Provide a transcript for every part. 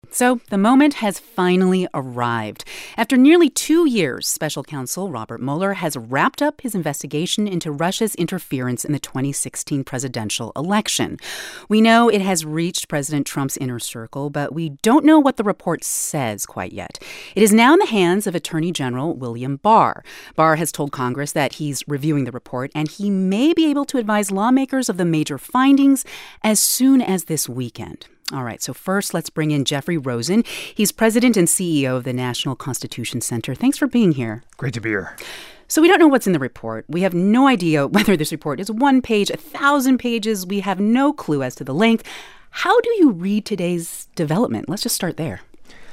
So the moment has finally arrived. After nearly 2 years, special counsel Robert Mueller has wrapped up his investigation into Russia's interference in the 2016 presidential election. We know it has reached President Trump's inner circle, but we don't know what the report says quite yet. It is now in the hands of Attorney General William Barr. Barr has told Congress that he's reviewing the report, and he may be able to advise lawmakers of the major findings as soon as this weekend. All right, so first, let's bring in Jeffrey Rosen. He's president and CEO of the National Constitution Center. Thanks for being here. Great to be here. So we don't know what's in the report. We have no idea whether this report is 1 page, 1,000 pages. We have no clue as to the length. How do you read today's development? Let's just start there.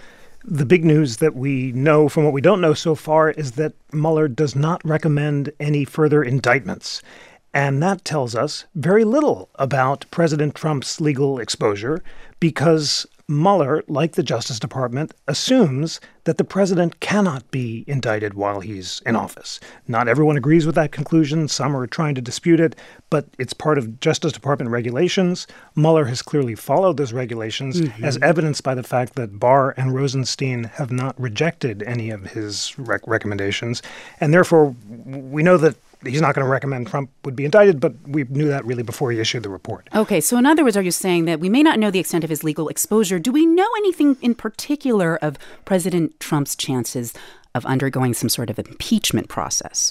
The big news that we know from what we don't know so far is that Mueller does not recommend any further indictments. And that tells us very little about President Trump's legal exposure because Mueller, like the Justice Department, assumes that the president cannot be indicted while he's in office. Not everyone agrees with that conclusion. Some are trying to dispute it, but it's part of Justice Department regulations. Mueller has clearly followed those regulations, as evidenced by the fact that Barr and Rosenstein have not rejected any of his recommendations. And therefore, we know that he's not going to recommend Trump would be indicted, but we knew that really before he issued the report. Okay, so in other words, are you saying that we may not know the extent of his legal exposure? Do we know anything in particular of President Trump's chances of undergoing some sort of impeachment process?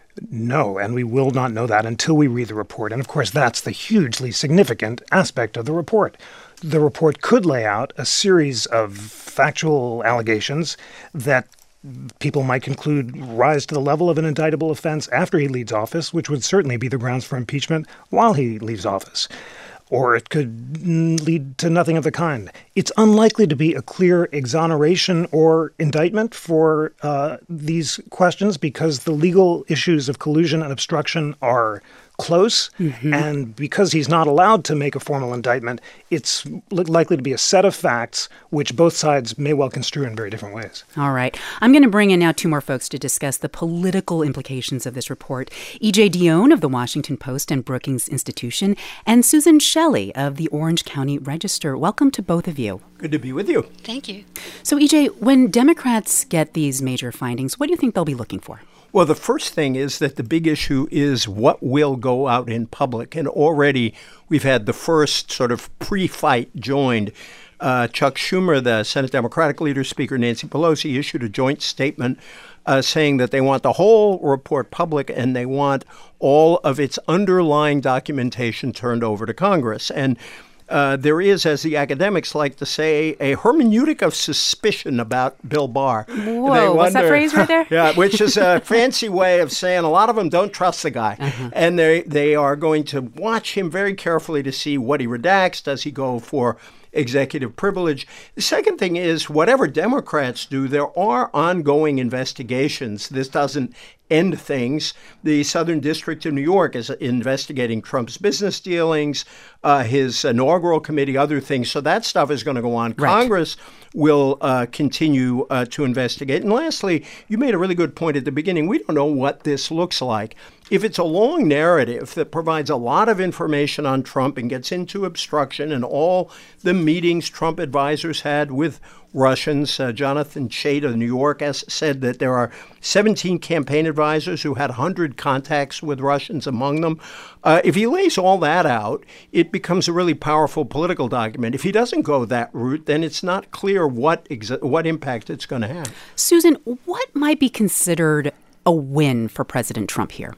No, and we will not know that until we read the report. And of course, that's the hugely significant aspect of the report. The report could lay out a series of factual allegations that people might conclude rise to the level of an indictable offense after he leaves office, which would certainly be the grounds for impeachment while he leaves office. Or it could lead to nothing of the kind. It's unlikely to be a clear exoneration or indictment for these questions because the legal issues of collusion and obstruction are close. And because he's not allowed to make a formal indictment, it's likely to be a set of facts which both sides may well construe in very different ways. All right. I'm going to bring in now 2 more folks to discuss the political implications of this report. E.J. Dionne of the Washington Post and Brookings Institution, and Susan Shelley of the Orange County Register. Welcome to both of you. Good to be with you. Thank you. So, E.J., when Democrats get these major findings, what do you think they'll be looking for? Well, the first thing is that the big issue is what will go out in public. And already we've had the first sort of pre-fight joined. Chuck Schumer, the Senate Democratic leader, Speaker Nancy Pelosi, issued a joint statement saying that they want the whole report public and they want all of its underlying documentation turned over to Congress. And there is, as the academics like to say, a hermeneutic of suspicion about Bill Barr. Whoa, what's that phrase right there? Yeah, which is a fancy way of saying a lot of them don't trust the guy. And they are going to watch him very carefully to see what he redacts. Does he go for executive privilege? The second thing is, whatever Democrats do, there are ongoing investigations. This doesn't end things. The Southern District of New York is investigating Trump's business dealings, his inaugural committee, other things. So that stuff is going to go on. Right. Congress will continue to investigate. And lastly, you made a really good point at the beginning. We don't know what this looks like. If it's a long narrative that provides a lot of information on Trump and gets into obstruction and all the meetings Trump advisors had with Russians, Jonathan Chait of New York said that there are 17 campaign advisors who had 100 contacts with Russians among them. If he lays all that out, it becomes a really powerful political document. If he doesn't go that route, then it's not clear what impact it's going to have. Susan, what might be considered a win for President Trump here?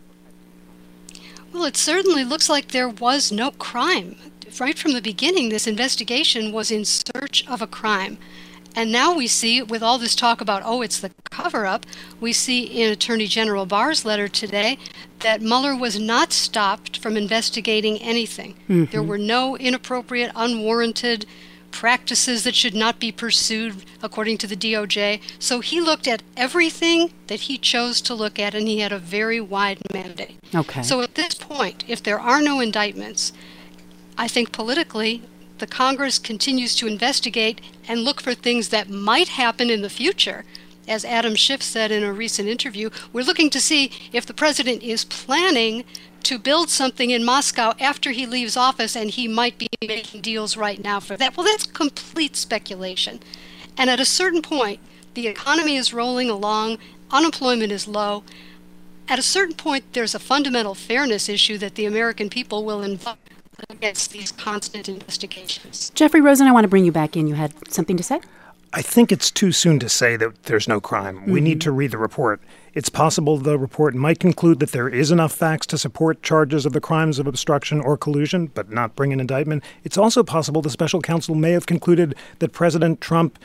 Well, it certainly looks like there was no crime. Right from the beginning, this investigation was in search of a crime. And now we see, with all this talk about, it's the cover-up, we see in Attorney General Barr's letter today that Mueller was not stopped from investigating anything. There were no inappropriate, unwarranted practices that should not be pursued according to the DOJ. So he looked at everything that he chose to look at, and he had a very wide mandate. Okay. So at this point, if there are no indictments, I think politically, the Congress continues to investigate and look for things that might happen in the future. As Adam Schiff said in a recent interview, we're looking to see if the president is planning to build something in Moscow after he leaves office, and he might be making deals right now for that. Well, that's complete speculation. And at a certain point, the economy is rolling along, unemployment is low. At a certain point, there's a fundamental fairness issue that the American people will invoke against these constant investigations. Jeffrey Rosen, I want to bring you back in. You had something to say? I think it's too soon to say that there's no crime. We need to read the report. It's possible the report might conclude that there is enough facts to support charges of the crimes of obstruction or collusion, but not bring an indictment. It's also possible the special counsel may have concluded that President Trump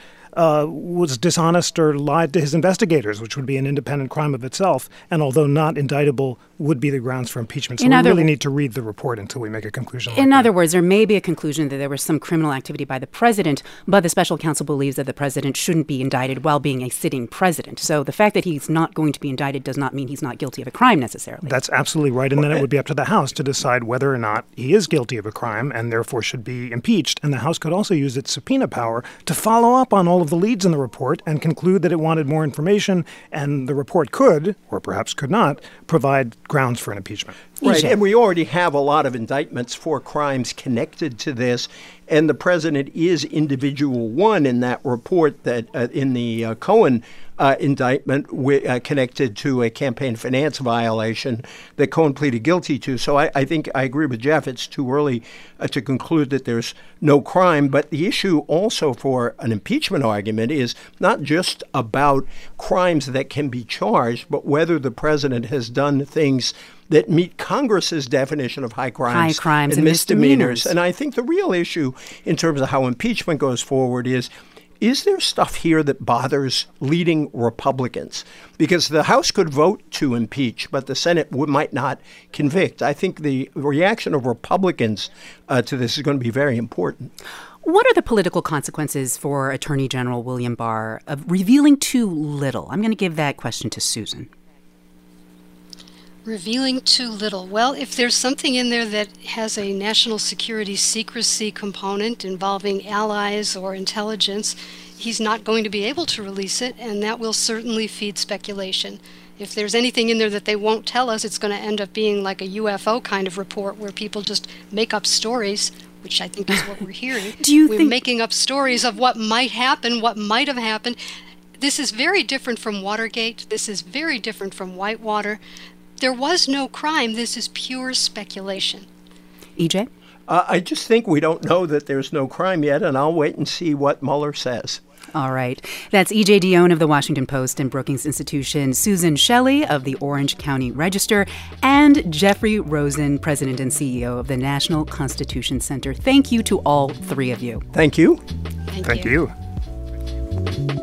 was dishonest or lied to his investigators, which would be an independent crime of itself, and although not indictable, would be the grounds for impeachment. So we really need to read the report until we make a conclusion. In other words, there may be a conclusion that there was some criminal activity by the president, but the special counsel believes that the president shouldn't be indicted while being a sitting president. So the fact that he's not going to be indicted does not mean he's not guilty of a crime necessarily. That's absolutely right. And then it would be up to the House to decide whether or not he is guilty of a crime and therefore should be impeached. And the House could also use its subpoena power to follow up on all of the leads in the report and conclude that it wanted more information, and the report could, or perhaps could not, provide grounds for an impeachment. Right, and we already have a lot of indictments for crimes connected to this, and the president is individual one in that report that in the Cohen indictment connected to a campaign finance violation that Cohen pleaded guilty to. So I think I agree with Jeff. It's too early to conclude that there's no crime. But the issue also for an impeachment argument is not just about crimes that can be charged, but whether the president has done things that meet Congress's definition of high crimes and misdemeanors. And I think the real issue in terms of how impeachment goes forward is there stuff here that bothers leading Republicans? Because the House could vote to impeach, but the Senate might not convict. I think the reaction of Republicans to this is going to be very important. What are the political consequences for Attorney General William Barr of revealing too little? I'm going to give that question to Susan. Revealing too little. Well, if there's something in there that has a national security secrecy component involving allies or intelligence, he's not going to be able to release it, and that will certainly feed speculation. If there's anything in there that they won't tell us, it's going to end up being like a UFO kind of report where people just make up stories, which I think is what we're hearing. We're making up stories of what might happen, what might have happened. This is very different from Watergate. This is very different from Whitewater. There was no crime. This is pure speculation. EJ? I just think we don't know that there's no crime yet, and I'll wait and see what Mueller says. All right. That's EJ Dionne of the Washington Post and Brookings Institution, Susan Shelley of the Orange County Register, and Jeffrey Rosen, President and CEO of the National Constitution Center. Thank you to all three of you. Thank you. Thank you.